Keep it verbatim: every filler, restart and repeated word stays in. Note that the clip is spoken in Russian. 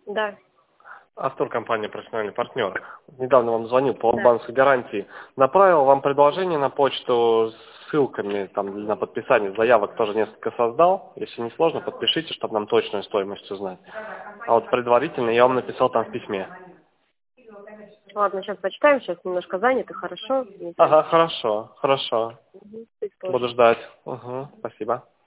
Да. Астор, компания «Профессиональный партнер». Недавно вам звонил по Да. банковской гарантии. Направил вам предложение на почту с ссылками там, на подписание заявок, тоже несколько создал. Если не сложно, подпишите, чтобы нам точную стоимость узнать. А вот предварительно я вам написал там в письме. Ладно, сейчас почитаем, сейчас немножко заняты, хорошо? Ага, хорошо, хорошо. Угу, чуть Буду позже. ждать. Угу, спасибо.